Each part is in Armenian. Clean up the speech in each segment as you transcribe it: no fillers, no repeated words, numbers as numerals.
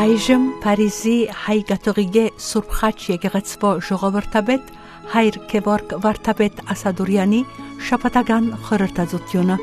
Այժմ Փարիզի հայ կաթողիկե Սուրբ Խաչ եկեղեցվո ժողովրդաբեդ Հայր Գևորգ Վարդապետ Ասադուրյանի շաբաթական խորհրդածությունը։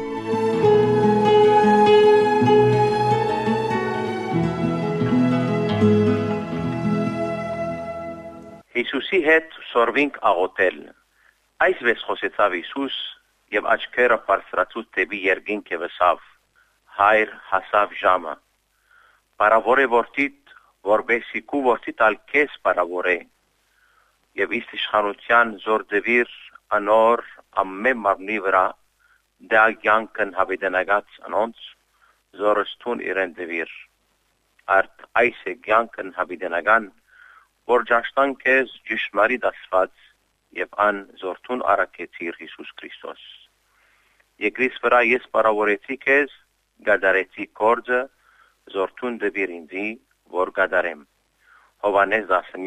Հիսուսի հետ սորվինք աղոթել։ Այսպես խոսեցավ Հիսուս եւ աչքերը բարձրացուց դեպի երկինք եւ ասավ. Հայր, հասավ ժամը։ Բարավորե որդիդ, որբեսի քու որդիդ ալ քեզ բարավորե, եւ իսկ իշխանության զորդևիր անոր ամեն մարմնի վրա դագյանքն հավիտենագած անոնց զորստուն իրեն դվիր։ Արդ այս է գյանքն հավիտենական, որ ճաշտան քեզ ճշմարիտ ասված եւ ան զորթուն արակեցիր Հիսուս Քրիստոս։ Եկրիս վրա ես բարավորեցի քեզ, գադարեցի կորձը, զորթուն դվիր ինձի, որ գադարեմ։ Հովանես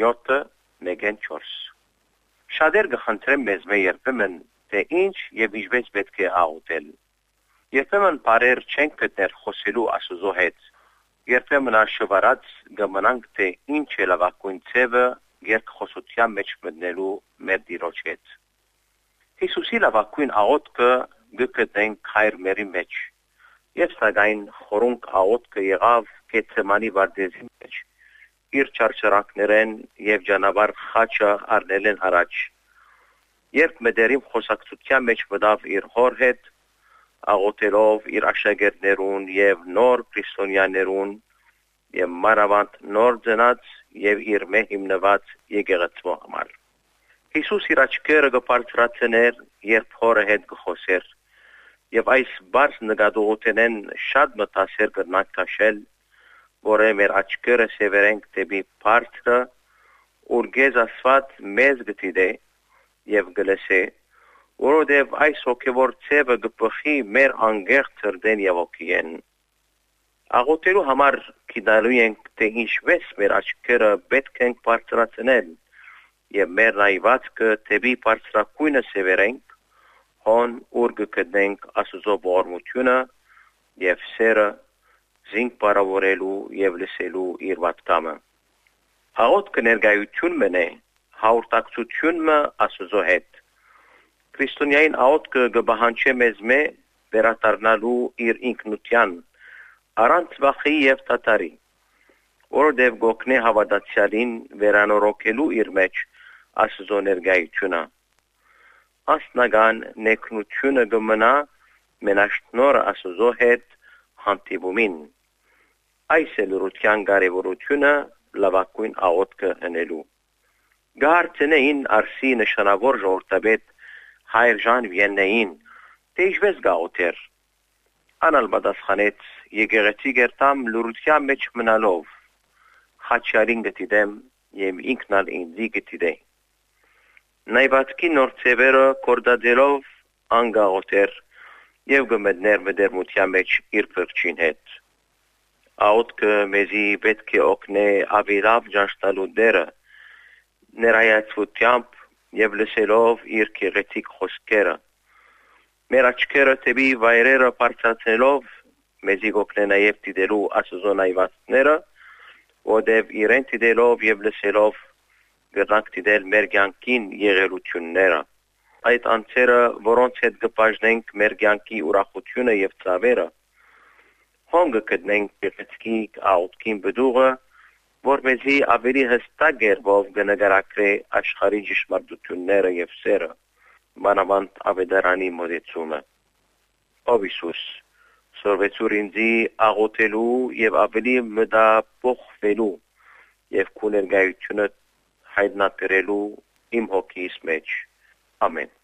17:1-4 Շատեր կխնդրեմ մեզ երբեմն, թե ինչ եւ ինչպես պետք է աղոթել։ Երբեմն բարեր չենք գտներ խոսելու Աստծո հետ։ Երբեմն անշվարած կմնանք, թե ինչ է լավագույն ձևը երկխոսության մեջ մտնելու մեր Տիրոջ հետ։ Հիսուսի լավագույն աղոթքը գտնենք Հայր մերի մեջ։ Եվ սակայն խորունկ աղոթքը եղավ Գեթսեմանի վարդեզի մեջ, իր չարչարանքներեն եւ ճանապարհ խաչը առնելեն առաջ։ Երբ մտերիմ խոսակցության մեջ մտավ իր հոր հետ, աղոթելով իր աշակերտներուն եւ նոր քրիստոնյաներուն եւ մանավանդ նոր ծնած եւ իր մեջ հիմնված եկեղեցու համար։ Հիսուս իր աչքերը կբարձրացներ, երբ հորը հետ կխոսեր։ Եվ այս բարձ նկատողութենեն շատ մտասեր կրնանք քաշել, որ մեր աչքերը սևերենք դեպի բարձրը, ուր ասված մեզ գտիդե եւ գլսե, որովհետեւ այս հոգեվոր ցևը կփխի մեր անգեղ ծրդեն եւ օքիեն։ Աղոթելու համար գիտալու ենք, թե ինչպես մեր աչքերը պետք են բարձրացնել եւ մեր նայվածքը դեպի բարձրակույնը սևերենք, հոն ուր գտնենք Աստծո ողորմությունը եւ սերը զինք բարավորելու եւ լսելու իր վատկամը։ Աղոթքը ներկայություն մնե, հաղորդակցությունը Աստծո հետ։ Քրիստոնյային աղոթքը կբահանջի մեզ վերադառնալու իր ինքնության, առանց վախի եւ տատարի, որովհետեւ գոքնե հավատացյալին վերանորոգելու իր մեջ Աստծո ներկայությունը։ Ասնական նեկնությունը կմնա մենաշնորհ Աստծո հետ հանդիպումին։ Այս է լրության կարևորությունը լավագույն աղոթքը հնելու։ Գարցնեին արսի նշանավոր ժողովրդաբեդ Հայր Ժան Վիեննեին, թե ինչպես գաղոթեր։ Անալ պատասխանեց եկեղեցի գերտամ լրության մեջ մնալով, խաչարին գտիդեմ եւ ինքնալ ինձի գտիդե։ Նայվածքի նոր ծևերը կորդադելով անգաղոթեր եւ գմդներ մդերմության մեջ իր փրկին հետ։ Աղոթքը մեզի պետք է օգնե ավիրավ ճաշտալու դերը, ներայացությամբ եւ լսելով իր քեղեցիկ խոսքերը։ Մեր աչքերը դեպի վայրերը բարձրացնելով մեզի օգնե նաեւ դիտելու Աստծո նայվածքները, որտեւ իրեն դիտելով եւ լսելով գրանք դիտել մեր կյանքին եղելությունները։ Այդ անձերը, որոնց հետ կբաժնենք մեր կյանքի ուրախությունը եւ ծավերը, հոնգը կդնենք բեղեցքի աղոթքին բդուղը, որ մեզի ավելի հստակ երբով կնկարագրե աշխարհի ճշմարտությունները եւ սերը, մանավանդ ավետարանի մոտեցումը։ Ով Հիսուս, սորվեցուր ինձի աղոթելու եւ ավելի մտափոխվելու եւ քու ներկայությունը հայտնաբերելու իմ հոգիս մեջ։ Ամեն։